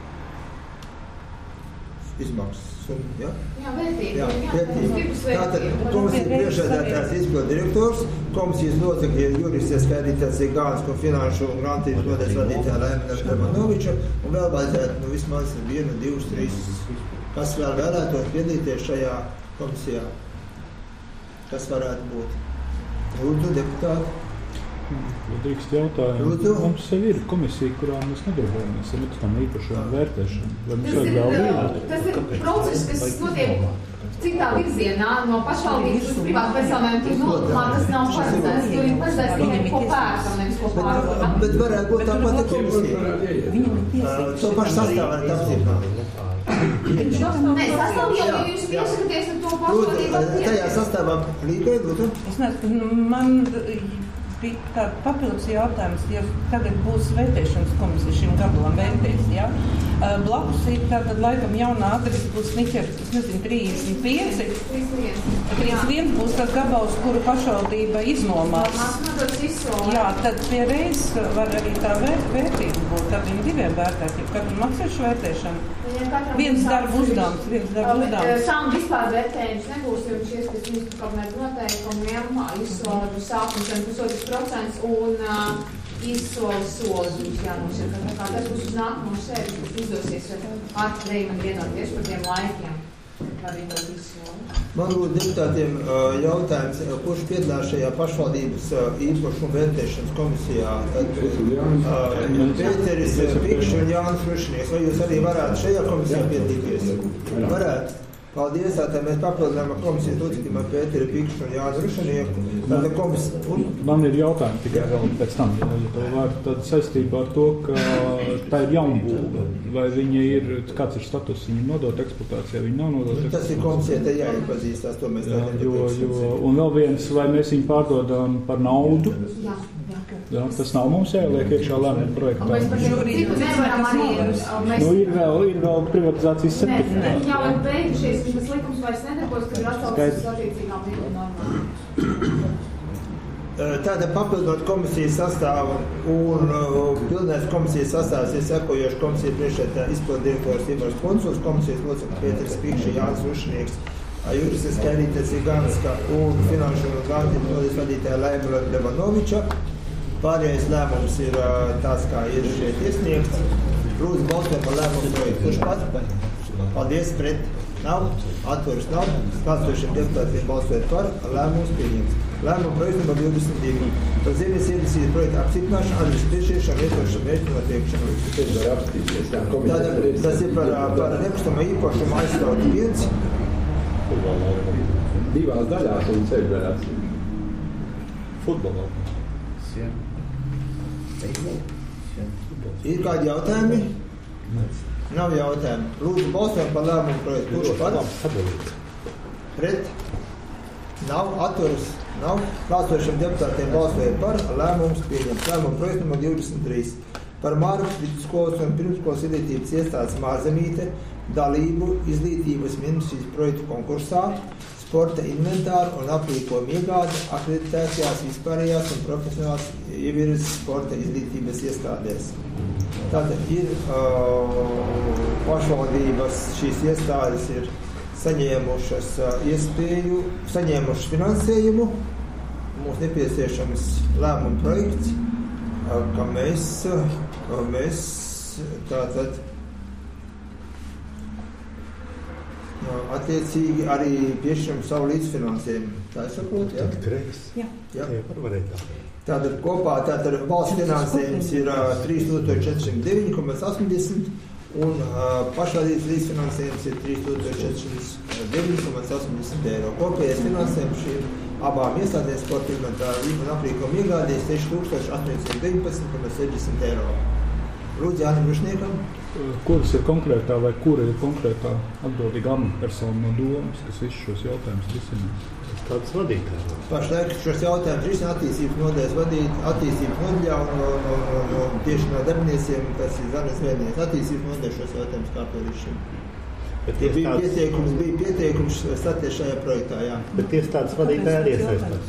izmaksas. Ja? Jā, vērtība. Tātad komisijas priekšsēdētājs izpildu direktors, komisijas locekļi ir jurists ieskaidītājs Gāns, ko finanšu un grantības nodaļas vadītāja Laimina Števanoviča, un vēl vajadzētu vismaz 1, 2, 3, kas vēl vēlētos piedalīties šajā komisijā. Kas varētu būt? Lūdzu, deputāti. Drīkst jautājumu. Lūdzu. Mums jau ir komisija, kurā mēs nedarbojamies ar nekustamā īpašumu vērtēšanu. Vai mums vajag vēl vienu? Tas ir process, kas notiek citā virzienā no pašvaldības uz privātpersonām. Tas nav paredzēts. Tur ir paredzēts tikai ko pērkam, nevis ko pārdodam. Bet varētu būt tāpat komisija. To pašu sastāvēt apstiprināt. Nē, sastāv jau, ja jūs piesakaties ar to pašvaldību. Tajā sastāvā līgai, lūdzu. Es nezinu, man bija tāda papildus jautājums, ja tagad būs vērtēšanas komisija šim gabalam vērtēs, ja? Blakus ir tātad laikam jaunā adrese būs Niķer, es nezinu, 35. 31 būs tas gabals, kuru pašvaldība iznomās. Jā, tad pie reizes var arī tā vērtība būt, tad viņi diviem vērtēt, ja katram atsevišķu vērtēšanu. Viens darba uzdevums. Šām vispār vērtējums nebūs, jo viņš iespējas ministru kabineta noteikumiem izsoļu sākums 1,5% un izsoļu soli jānošķir. Tā kā tas būs uz nākamo sēdi, kas izdosies ar Reiman vienoties par tiem laikiem. Man būtu deputātiem jautājums, kurš piedalās šajā pašvaldības īpašuma vērtēšanas komisijā? Pēteris Pikšs un Jānis Rušnieks. Vai jūs arī varētu šajā komisijā piedalīties? Varētu. Paldies, tātad mēs papildinām ar komisijas locekļiem ar Pēteri Pikšu un Jāni Rušnieku. Man ir jautājumi tikai vēl pēc tam, ja tad saistībā ar to, ka tā ir jaunbūve, vai viņa ir, kāds ir status, viņa nodot eksploatācijā, viņa nav nodot eksploatācijā. Tas ir komisija, te jāiepazīstās, to mēs un vēl viens, vai mēs viņu pārdodam par naudu? Jā, tas nav mums jāieliek iekšā lēmuma projektā. Mēs par citu nevaram arī... Ir vēl privatizācijas certifikāti. Jau ir beigušies, tas likums vairs nedarbojas, kad ir atsaucis attiecīgām normām. Tāda papildinot komisijas sastāvu un pilnēs komisijas sastāvs ir sekojoši komisijas priekšsēdētāja izpildu direktors Ivars Konsuls, komisijas locekļi Pēteris Pikšs, Jānis Rušnieks, jurists Skaidītājs Iganska un finanšu un grantības nodaļas vadītāja Laimina Števanoviča. Pārējais lēmums ir tāds, kā ir šeit iesniegts. Lūdzu, balsojam par lēmumu projektu. Kurš pats? Paldies, pret. Nav. Atturas nav. Klātošiem deputātiem balsojot par. Lēmums pieņemts. Lēmumu projektu numur 22. Par zemes ieviesības projektu apstiprināšanu, adreses piešķiršanu, lietošanu, mērķu noteikšanu. Tas ir par nekustamā īpašumu aizstāvot 1. Divās daļās un ceļu daļās. Futbolā. Ir kādi jautājumi? Nav jautājumi. Lūdzu, balsojam par lēmumu projektu. Kurš par? Pret? Nav. Atturas? Nav. Klātošiem deputātiem balsojot par. Lēmums pieņemts. Lēmumu projektu numur 23. Par Mārupes vidusskolas un pirmskolas izglītības iestādes Mārzemīte dalību izglītības ministrijas projektu konkursā, sporta inventāru un aprīkojumu iegādi akreditētajās vispārējās un profesionālās ievirzes sporta izglītības iestādēs. Tātad ir pašvaldības, šīs iestādes ir saņēmušas finansējumu mums nepieciešams lēmuma projekts, ka mēs tātad attiecīgi arī piešķiram savu līdzfinansējumu. Tā ir sakot, jā? Jā. Tātad kopā valsts finansējums ir 3409,80 un pašvaldības līdzfinansējums ir 3409,80 eiro. Kopējais finansējums šīm abām iestādēm sporta inventāra un aprīkuma iegādēs 6819,60 eiro. Lūdzu, Jānim Rušniekam. Kuras ir konkrētā vai kura ir konkrētā atbildīga amatpersona no domas, kas visus šos jautājumus risinās? Tāds vadītājs. Pašlaik šos jautājumus risina attīstības nodaļas attīstības nodaļā no tieši no darbinieciem, kas ir Zanes Vēdnieks. Attīstības nodaļa šos jautājumus kā to risina. Bija pieteikums staties šajā projektā, jā. Bet iestādes vadītāji arī iesaistās.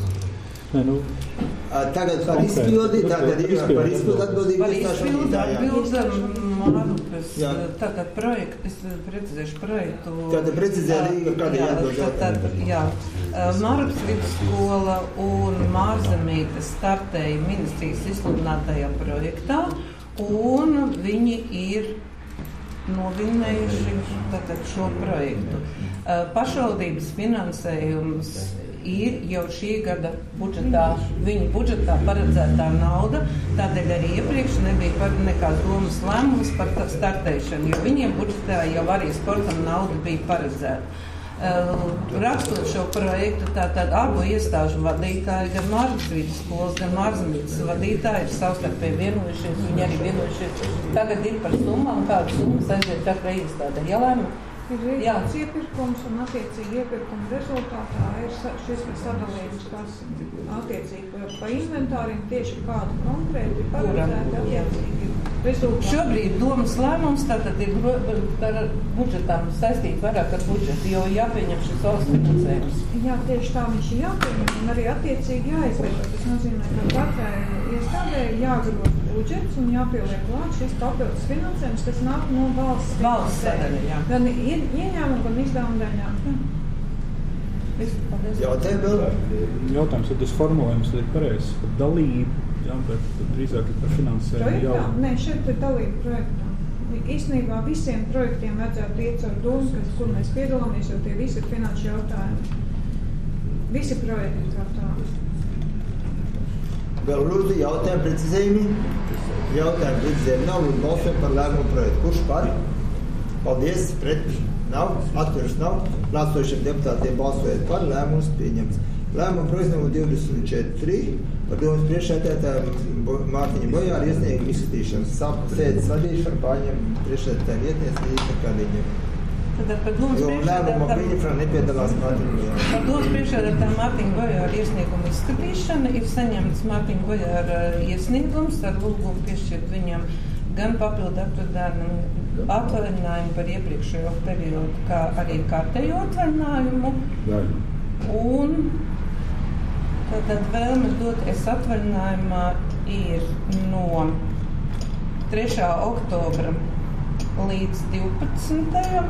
Tagad par izpildi, tātad ir par izpildi atbildīgi iestāšu vadītāji, jā. Tātad projektu, es precizēšu projektu. Tātad precizē Rīga, kāda ir atbildi jautājumu. Jā. Mārupas vidusskola un Mārzemīte startēja ministrijas izsludinātajā projektā, un viņi ir novinnējuši šo projektu. Pašvaldības finansējums ir jau šī gada budžetā, viņu budžetā paredzētā nauda, tādēļ arī iepriekš nebija nekāds domas lēmums par startēšanu, jo viņiem budžetā jau arī sportam nauda bija paredzēta. Rakstot šo projektu, tātad abu iestāžu vadītāji, gan Mārupas vidusskolas, gan Mārzemītes vadītāji ir savstarpēji vienojušies, viņi arī vienojušies. Tagad ir par summām, kādu summas aiziet katrai iestādē. Jālēma? Ir veikts iepirkums un attiecīgi iepirkuma rezultātā ir šis sadalījums, kas attiecīgi pa inventāriem tieši kādu konkrēti paredzēti attiecīgi rezultāti. Šobrīd domas lēmums tātad ir ar budžetām saistīt vairāk ar budžetu, jo jāpieņem šis valsts finansējums. Jā, tieši tā viņš ir jāpieņem un arī attiecīgi jāizveido. Tas nozīmē, ka katrai iestādē jāgroza budžets un jāpieliek klāt šis papildus finansējums, kas nāk no valsts sadaļa. Gan ieņēmumu, gan izdevumu daļā. Jautājums, ja tas formulējums ir pareizs par dalību, jā, bet drīzāk ir par finansējumu. Projektā? Nē, šeit ir dalība projektā. Īstenībā visiem projektiem vajadzētu iet caur domu, kur mēs piedalāmies, jo tie visi ir finanšu jautājumi. Visi projekti kā tādi. Vēl lūdzu jautājumu precizējumi. Jautājumu precizējumi nav, lūdzu balsojam par lēmumu projektu. Kurš par? Paldies, pret nav, atturas nav. Klātsošiem deputātiem balsojot par, lēmums pieņemts. Lēmuma projekts numur 24 par domas priekšsēdētāju Mārtiņu Bojāru iesniegumu izskatīšanu. Sēdes vadīšanu pārņem priekšsēdētāju vietnieci Līta Kaliņa. Tad par domas priekšsēdētāju Mārtiņu Bojāru iesniegumu izskatīšana ir saņemts Mārtiņu Bojāra iesniegums ar lūgumu piešķirt viņam gan papildu atvaļinājumu par iepriekšējo periodu, kā arī kārtējo atvaļinājumu. Un tad vēlme doties atvaļinājumā ir no 3. oktobra līdz 12.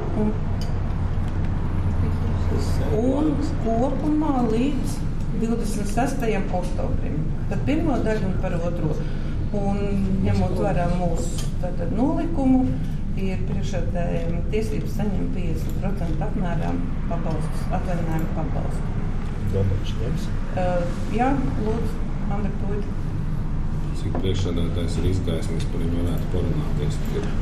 un kopumā līdz 26. oktobrim. Par pirmo daļu un par otro. Un ņemot vērā mūsu nolikumu, ir priekšsēdētājiem tiesības saņemt 50% apmērā pabalstus, atvaļinājumu pabalstu. Domačs ņems? Jā, lūdzu, Andri Puļi. Cik priekšsēdētājs ir izgājis, mēs par viņu varētu parunāties.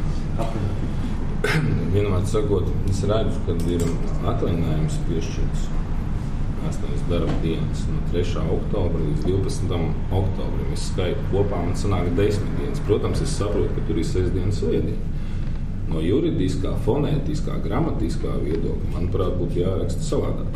Vienmēr sakot, es redzu, kad ir atvaļinājums piešķirts 8 darba dienas no 3. oktobra līdz 12. oktobrim. Es skaitu kopā, man sanāk 10 dienas. Protams, es saprotu, ka tur ir 6 dienas svētdiena. No juridiskā, fonētiskā, gramatiskā viedokļa, manuprāt, būtu jāraksta savādāk.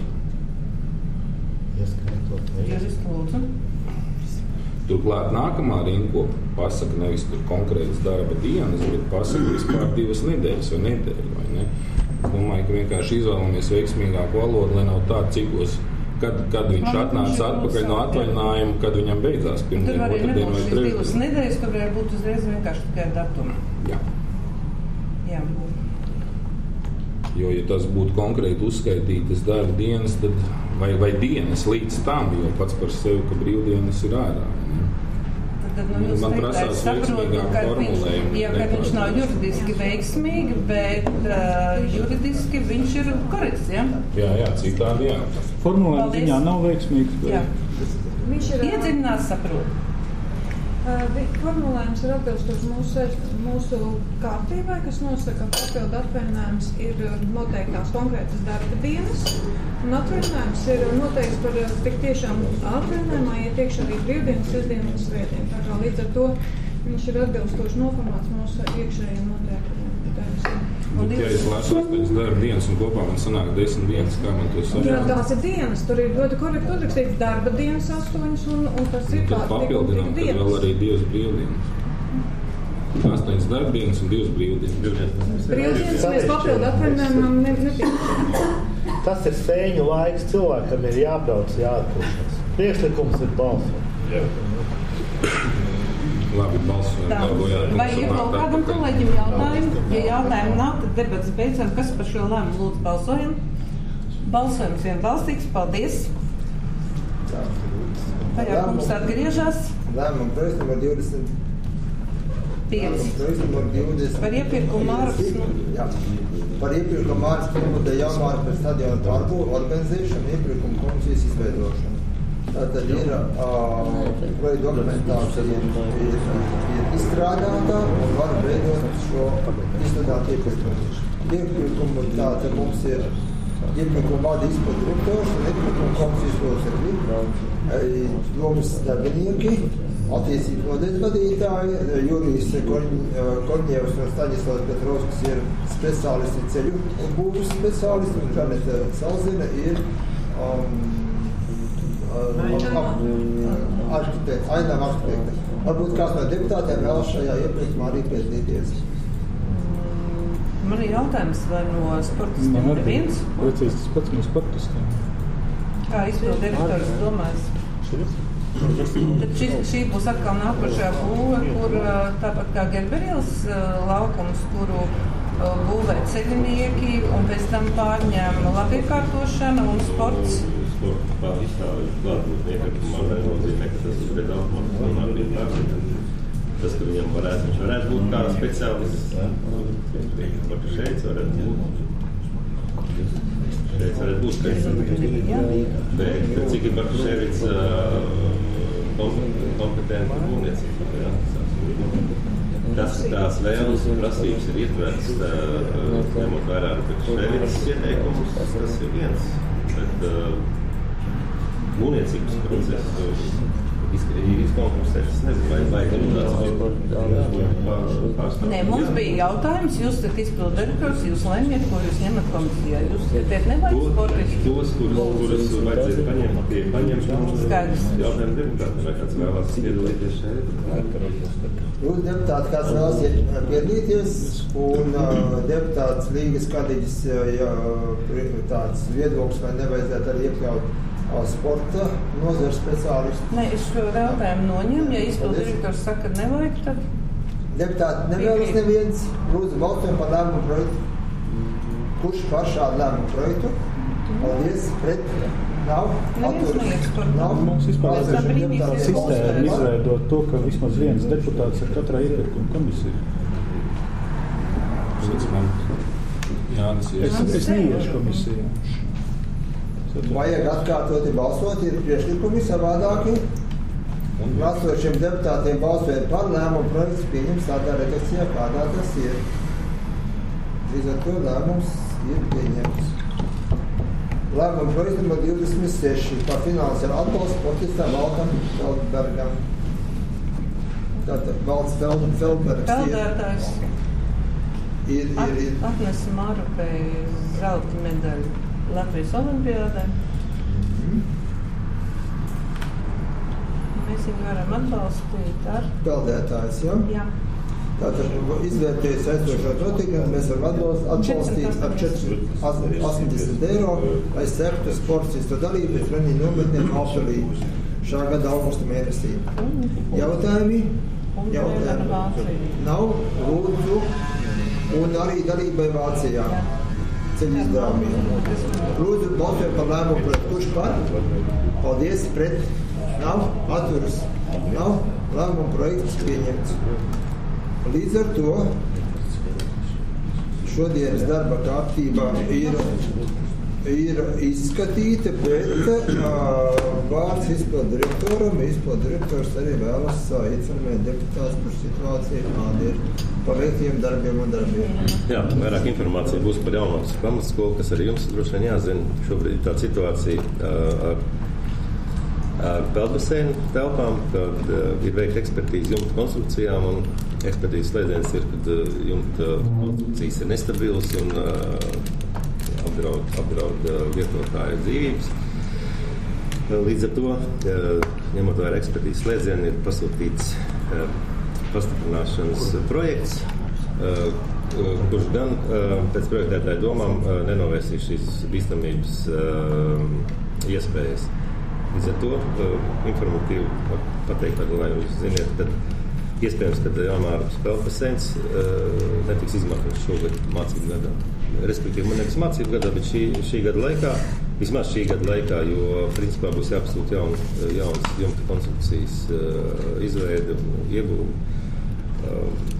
Turklāt nākamā rinkopa pasaka nevis tur konkrētas darba dienas, bet pasaka vispār 2 nedēļas vai nedēļu, vai ne? Es domāju, ka vienkārši izvēlamies veiksmīgāku valodu, lai nav tā ciklos, kad viņš atnāca atpakaļ no atvaļinājuma, kad viņam beidzās pirmdien, otrdien vai trešdien. Tur arī nebūs šīs 2 nedēļas, tur varētu būt uzreiz vienkārši tikai datuma. Jā. Jā. Jo, ja tas būtu konkrēti uzskaitītas darba dienas, tad, vai dienas līdz tam, jo pats par sevi, ka brīvdienas ir ārā. Tad, man prasās veiksmīgāk formulējumu. Jā, ka viņš nav juridiski veiksmīgi, bet juridiski viņš ir korekts, ja? Jā, citādi jā. Formulējuma ziņā nav veiksmīgs, bet... Jā. Iedziļinās saprot. Formulējums ir atbilstoši mūsu kārtībai, kas nosaka, ka papildu atvaļinājums ir noteiktās konkrētas darba dienas, un atvaļinājums ir noteikts par tik tiešām atvaļinājumā iet iekšā arī brīvdienas, sestdienas un svētdienas. Tā kā līdz ar to viņš ir atbilstoši noformāts mūsu iekšējiem noteikumiem. Bet, ja es lasu 8 darba dienas un kopā man sanāk 10 dienas, kā man to sanāk? Jā, tās ir dienas. Tur ir ļoti korekti uzrakstīts darba dienas 8 un tas ir tad papildinām, tad vēl arī 2 brīvdienas. 8 darba dienas un 2 brīvdienas. Brīvdienas mēs papildu atvaļinājumam nepieciešam. Tas ir sēņu laiks, cilvēkam ir jābrauc, jāatpūšas. Priekšlikums ir balsot. Labi, balsojam. Vai ir kaut kādam kolēģim jautājumi? Ja jautājumi nav, tad debats beidzam. Kas par šo lēmumu lūdzu balsojam? Balsojums vienbalstīgs. Paldies. Vairākums atgriežas. Lēmumu projekts numur 20. Par iepirkumu ārpus. Jā. Par iepirkumu ārpus nomuļa jāmāra par stadionu darbu organizēšanu, iepirkumu komisijas izveidošanu. Tātad ir projekta dokumentācija ir izstrādātā un var veidot šo izstrādāt iepirkumu. Iepirkumu tātad mums ir iepirkumu vada izpildu direktors un iepirkumu komisijas locekļi, jomas darbinieki, attiecīgi nodaļas vadītāji, Jurijs Korņievs un Staņislavs Petrovskis ir speciālisti ceļu un būvas speciālisti, un Žaneta Salzina ir ainām arhitekte. Varbūt kāds no deputātiem vēl šajā iepirkumā arī piedalīties. Man ir jautājums, vai no sportistiem ir viens? Precīzi tas pats no sportistiem. Kā izpildu direktors domājas? Tad šī būs atkal nākošā būve, kur tāpat kā Gerberielas laukums, kuru būvē ceļinieki un pēc tam pārņem labiekārtošana un sports. Sports pārstāvju klātbūtnieki, man nenozīmē, ka tas ir daudz. Tas, ka viņam viņš varētu būt kā speciālists. Šeit varētu būt. Bet cik ir Bartuševics kompetenti būvniecība. Tas, ka tās vēlas un prasības ir ietverts, ņemot vērā Bartuševics ieteikumus, tas ir viens. Bet būvniecības procesu izkonkursēs, es nezinu, vai tāds Nē, mums bija jautājums, jūs esat izpildu direktors, jūs lemjat, ko jūs ņemat komisijā. Jūs skatāt nevajag sportisti? Tos, kurus vajadzētu paņemt pie paņemšanas. Skaidrs. Jautājumu deputāti, vai kāds vēlās piedalīties šeit? Lūdzu, deputāti, kāds vēlas piedalīties, un deputāts Līgas Kadiģis tāds viedoklis, vai nevajadzētu arī iekļaut sporta nozares speciālisti. Nē, es šo jautājumu noņemu. Ja izpildu direktors saka, ka nevajag, tad... Deputāti nevēlas neviens. Lūdzu, balsojam par lēmumu projektu. Kurš par šādu lēmumu projektu? Paldies. Pret? Nav? Atturis? Nav? Mums vispār sistēma izveidot to, ka vismaz viens deputāts ir katrā iepirkuma komisija. Es neiešu komisijā. Vajag atkārtoti balsot, ir priekšlikumi savādāki. Esošiem deputātiem balsojot par lēmumu projekts pieņems tādā redakcijā, kādā tas ir. Līdz ar to lēmums ir pieņemts. Lēmumu projekts numur 26 par finansiālu atbalstu sportistam Valtam Feldbergam. Tātad Valds Feldbergs Feldbergs ir atnesa Marupei zelta medaļu Latvijas olimpiādē. Mēs viņu varam atbalstīt ar... Peldētājs, ja? Jā. Tātad izvērtējis aizstošo notikumu, mēs varam atbalstīt ar 80 eiro, lai sektu sportistu dalību pēc treniņu nometnēm Alpelī šā gada augusta mēnesī. Jautājumi? Nav, lūdzu, un arī dalībai Vācijā. ceļu izdevumiem. Lūdzu, balsojam par lēmumu pret. Kurš par? Paldies, pret. Nav, atturas. Nav, lēmumu projekts pieņemts. Līdz ar to šodienas darba kārtībā ir izskatīta, bet vārds izpildu direktoram. Izpildu direktors arī vēlas informēt deputātus par situāciju, kāda ir paveiktiem darbiem un darbiem. Jā, vairāk informācija būs par Jaunavas pamatskolu, kas arī jums droši vien jāzina. Šobrīd ir tā situācija ar peldbaseinu telpām, kad ir veikta ekspertīze jumta konstrukcijām, un ekspertīzes slēdziens ir, kad jumta konstrukcijas ir nestabilas un apdraud lietotāju dzīvības. Līdz ar to, ņemot vērā ekspertīzes slēdzienu, ir pasūtīts pastiprināšanas projekts, kurš gan pēc projektētāju domām nenovērsīs šīs bīstamības iespējas. Līdz ar to informatīvi pateikt, lai jūs ziniet, tad iespējams, ka Jāmāras peldbaseins netiks izmantots šogad mācību gadā. Respektīvi, man nevis mācību gadā, bet šī gada laikā, vismaz šī gada laikā, jo principā būs jāpasūt jaunas jumta konstrukcijas izveide un iegūve.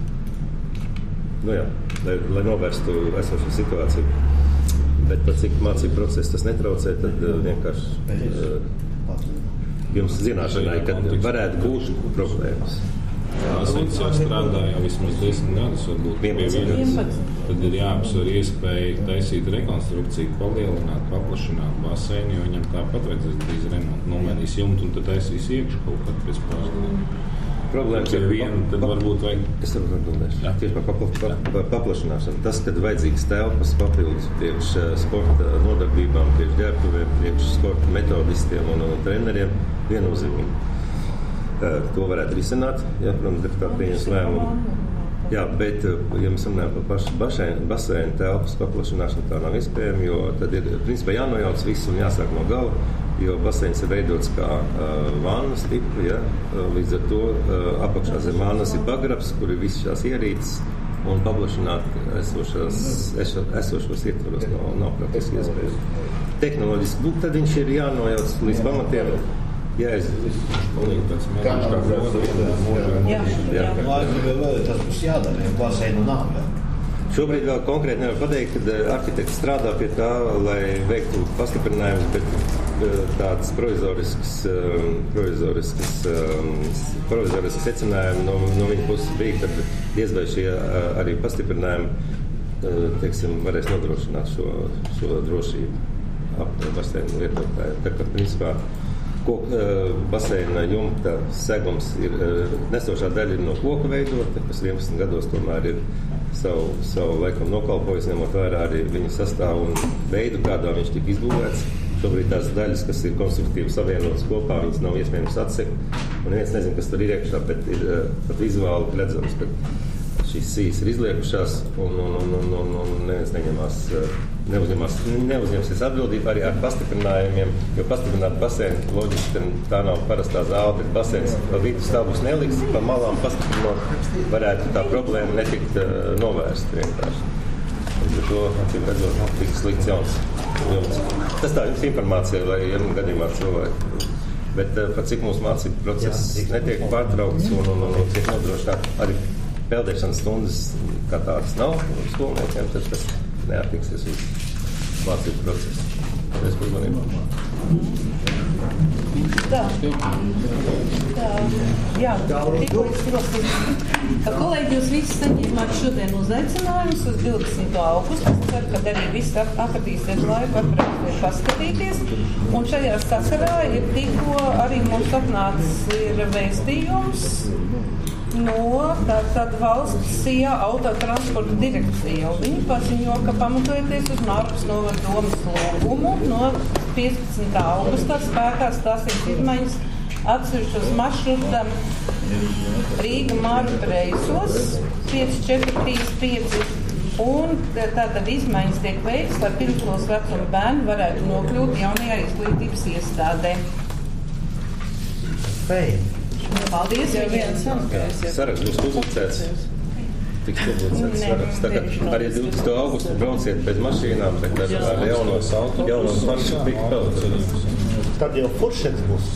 Lai novērstu esošo situāciju. Bet pat cik mācību procesu tas netraucē, tad vienkārši jums zināšanai, kad varētu būt problēmas. Asins jau strādā jau vismaz 10 gadus, varbūt pie vienas. Tad ir jāapsver iespēja taisīt rekonstrukciju, palielināt, paplašināt baseinu, jo viņam tāpat vajadzēs drīz remontu, nomainīs jumtu un tad taisīs iekšu kaut kad pēc pārstāvjiem. Problēmas ir viena, tad varbūt vajag... Es varu atbildēt. Tieši par paplašināšanu. Tas, kad vajadzīgs telpas papildus priekš sporta nodarbībām, priekš ģērbtuvēm, priekš sporta metodistiem un treneriem, viennozīmīgi. To varētu risināt, ja, protams, deputāti pieņems lēmumu. Jā, bet, ja mēs runājam par pašu baseinu telpas paplašināšanu, tā nav iespējama, jo tad ir, principā, jānojauc viss un jāsāk no gala, jo baseins ir veidots kā vannas tipu, ja, līdz ar to apakšā zem vannas ir pagrabs, kur ir visas šās ierīces, un paplašināt esošos ietvaros nav praktiski iespējams. Tehnoloģiski, tad viņš ir jānojauc līdz pamatiem. Jā, es tas būs jādara, ja baseinu nav. Šobrīd vēl konkrēti nevar pateikt, kad arhitekts strādā pie tā, lai veiktu pastiprinājumus, bet tāds provizorisks secinājumi no viņa puses bija, tad diez vai šie arī pastiprinājumi, teiksim, varēs nodrošināt šo drošību ap baseinu lietotāju. Tā kā, principā, baseina jumta segums ir nesošā daļa ir no koka veidota, kas 11 gados tomēr ir savu laikam nokalpojis, ņemot vērā arī viņa sastāvu un veidu, kādā viņš tika izbūvēts. Šobrīd tās daļas, kas ir konstruktīvi savienotas kopā, viņas nav iespējams atsekt. Un neviens nezin, kas tur ir iekšā, bet ir pat vizuāli redzams, ka šīs sijas ir izliekušās un neuzņemsies atbildību arī ar pastiprinājumiem, jo pastiprināt baseinu loģiski tā nav parastā zāle, bet baseins pa vidu stāvus neliks, pa malām pastiprinot varētu tā problēma netikt novērst vienkārši. Līdz ar to, acīm redzot, tiks slikts jauns. Tas tā jums informācija, lai gadījumā cilvēki. Bet par cik mūsu mācību process netiek pārtraukts un tiek nodrošināt arī peldēšanas stundas, kā tādas nav skolniekiem, tad tas neattiksies uz mācību procesu. Paldies par uzmanību. Jā, tikko es prasīju. Kolēģi, jūs visi saņēmāt šodien uzaicinājumus uz 20. augustu. Es ceru, ka arī visi atradīsies laiku atbraukt paskatīties. Un šajā sakarā ir tikko arī mums atnācis vēstījums no tātad valsts SIA autotransporta direkcija. Viņi paziņo, ka pamatojoties uz Mārpas novada domas lūgumu no 15. augustā spēkā stāsies izmaiņas atsevišķos maršrutam Rīga Mārupe reisos 5435 un tātad izmaiņas tiek veikts, lai pirmskolas vecuma bērni varētu nokļūt jaunajā izglītības iestādē. Paldies, saraksts būs uzlicēts. tiks publicēts saraksts. Tā kā arī 20. augustu brauciet bez mašīnām, tad ar jaunos maršrutu pelnīt. Tad jau Furšets būs.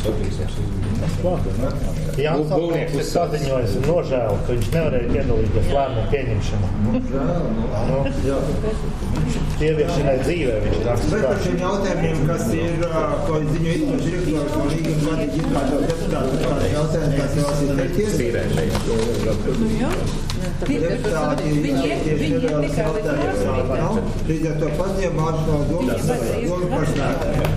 Jānis Alnieks ir saziņojis un nožēl, ka viņš nevarēja piedalīties lēmumu pieņemšanā. Ieviešanai dzīvē viņš nāks par šiem jautājumiem, kas ir, ko ziņo izpildu direktors un līguma vadīja izpildu deputātu, kādi jautājumi, kas jau ir teikties. Deputāti tieši nevēlas jautājums. Līdz ar to paziņojam vārdu no domu par spēku.